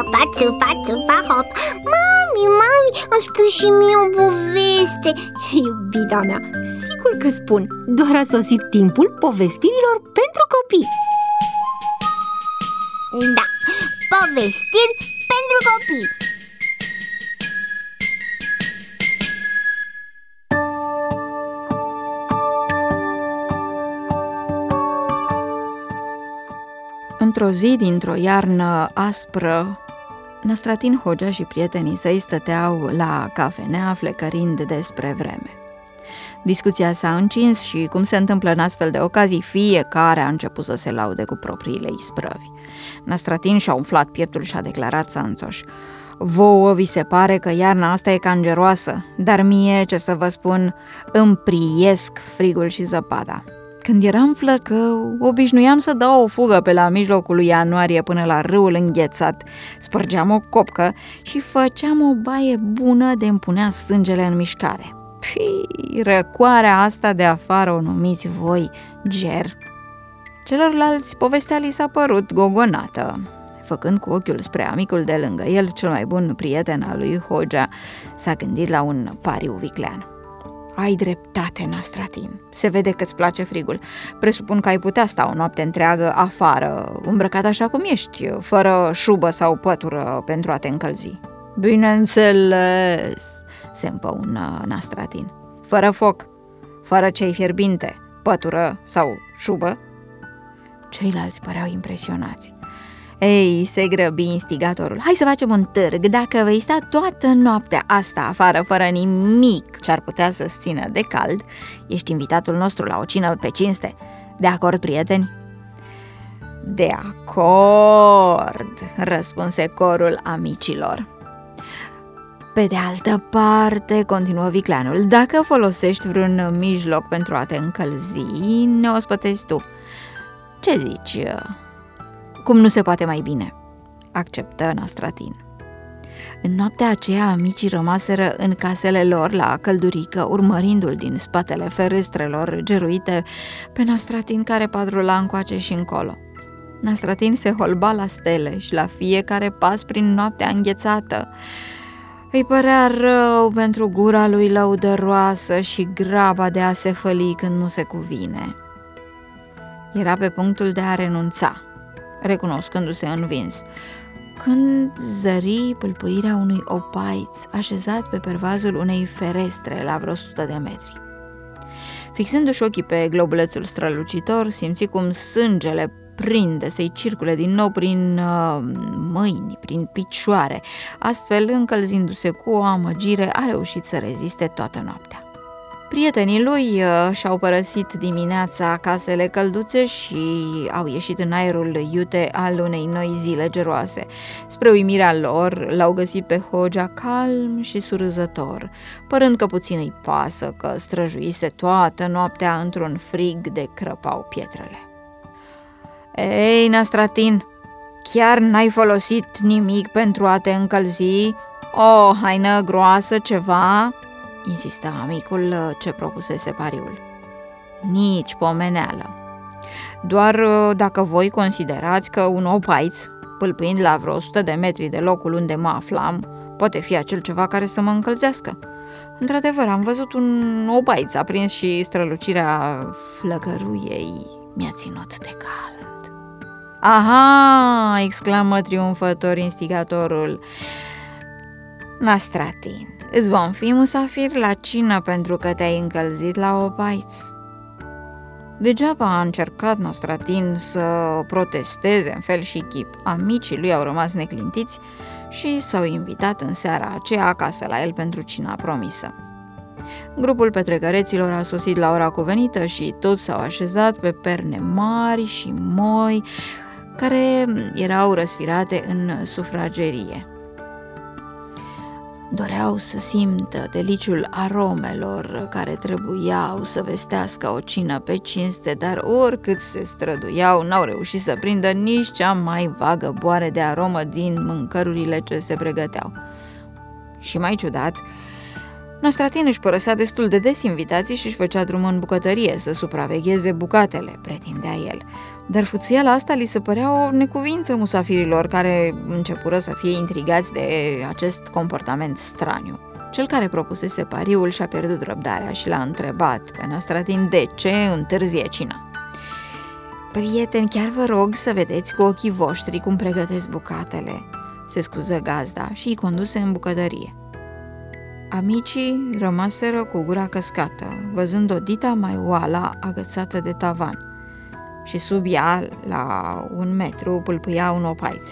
țupa, țupa, țupa, hop. Mami, îmi spui și mie o poveste. Iubita mea, sigur că spun. Doar a sosit timpul povestirilor pentru copii. Da, povestiri pentru copii. Într-o zi dintr-o iarnă aspră, Năstratin Hogea și prietenii săi stăteau la cafenea flecărind despre vreme. Discuția s-a încins și, cum se întâmplă în astfel de ocazii, fiecare a început să se laude cu propriile isprăvi. Năstratin și-a umflat pieptul și a declarat țanțoș: "Vouă vi se pare că iarna asta e cangeroasă, dar mie, ce să vă spun, îmi priiesc frigul și zăpada. Când eram flăcău, obișnuiam să dau o fugă pe la mijlocul lui ianuarie până la râul înghețat, spărgeam o copcă și făceam o baie bună de-mi punea sângele în mișcare. Pii, răcoarea asta de afară o numiți voi ger." Celorlalți povestea li s-a părut gogonată. Făcând cu ochiul spre amicul de lângă el, cel mai bun prieten al lui Hogea, s-a gândit la un pariu viclean. "Ai dreptate, Năstratin, se vede că-ți place frigul. Presupun că ai putea sta o noapte întreagă afară, îmbrăcat așa cum ești, fără șubă sau pătură pentru a te încălzi." "Bineînțeles," se împăună Năstratin. "Fără foc, fără cei fierbinte, pătură sau șubă?" Ceilalți păreau impresionați. "Ei," se grăbi instigatorul, "hai să facem un târg. Dacă vei sta toată noaptea asta afară, fără nimic ce ar putea să-ți țină de cald, ești invitatul nostru la o cină pe cinste. De acord, prieteni?" "De acord," răspunse corul amicilor. "Pe de altă parte," continuă vicleanul, "dacă folosești vreun mijloc pentru a te încălzi, ne ospătezi tu. Ce zici? Cum nu se poate mai bine?" acceptă Năstratin. În noaptea aceea, amicii rămaseră în casele lor la căldurică, urmărindu-l din spatele ferestrelor geruite pe Năstratin, care patrula încoace și încolo. Năstratin se holba la stele și la fiecare pas prin noaptea înghețată. Îi părea rău pentru gura lui lăudăroasă și graba de a se făli când nu se cuvine. Era pe punctul de a renunța, recunoscându-se învins, când zări pâlpâirea unui opaiț așezat pe pervazul unei ferestre la vreo 100 de metri. Fixându-și ochii pe globulețul strălucitor, simți cum sângele prinde să-i circule din nou prin mâini, prin picioare. Astfel, încălzindu-se cu o amăgire, a reușit să reziste toată noaptea. Prietenii lui și-au părăsit dimineața casele călduțe și au ieșit în aerul iute al unei noi zile geroase. Spre uimirea lor, l-au găsit pe Hogea calm și surâzător, părând că puțin îi pasă că străjuise toată noaptea într-un frig de crăpau pietrele. "Ei, Năstratin, chiar n-ai folosit nimic pentru a te încălzi? O haină groasă, ceva?" insista amicul ce propusese pariul. "Nici pomeneală. Doar dacă voi considerați că un opaiț, pâlpâind la vreo 100 de metri de locul unde mă aflam, poate fi acel ceva care să mă încălzească. Într-adevăr, am văzut un opaiț aprins și strălucirea flăcăruiei mi-a ținut de cald." "Aha!" exclamă triumfător instigatorul. "Năstratin, îți vom fi musafiri la cină pentru că te-ai încălzit la opaiț." Degeaba a încercat Năstratin să protesteze în fel și chip. Amicii lui au rămas neclintiți și s-au invitat în seara aceea acasă la el pentru cina promisă. Grupul petrecăreților a sosit la ora cuvenită și toți s-au așezat pe perne mari și moi care erau răsfirate în sufragerie. Doreau să simtă deliciul aromelor care trebuiau să vestească o cină pe cinste, dar oricât se străduiau, n-au reușit să prindă nici cea mai vagă boare de aromă din mâncărurile ce se pregăteau. Și mai ciudat, Nastratin își părăsea destul de des invitații și își făcea drum în bucătărie să supravegheze bucatele, pretindea el. Dar fățiala asta li se părea o necuvință musafirilor, care începură să fie intrigați de acest comportament straniu. Cel care propusese pariul și-a pierdut răbdarea și l-a întrebat pe Nastratin de ce întârzie cina. Prieteni, chiar vă rog să vedeți cu ochii voștri cum pregătesc bucatele, se scuză gazda și îi conduse în bucătărie. Amicii rămaseră cu gura căscată, văzând o dita maioala agățată de tavan și sub ea, la 1 metru, pâlpâia un opaiț.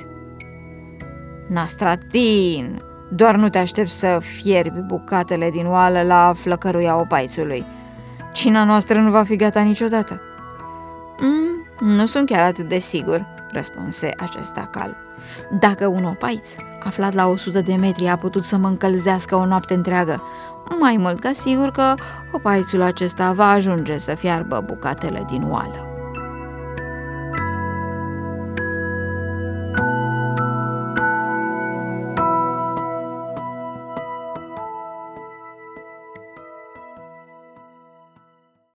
Nastratin, doar nu te aștepți să fierbi bucatele din oală la flăcăruia opaițului. Cina noastră nu va fi gata niciodată. Nu sunt chiar atât de sigur, răspunse acesta calm. Dacă un opaiț aflat la 100 de metri a putut să mă încălzească o noapte întreagă, mai mult ca sigur că opaițul acesta va ajunge să fiarbă bucatele din oală.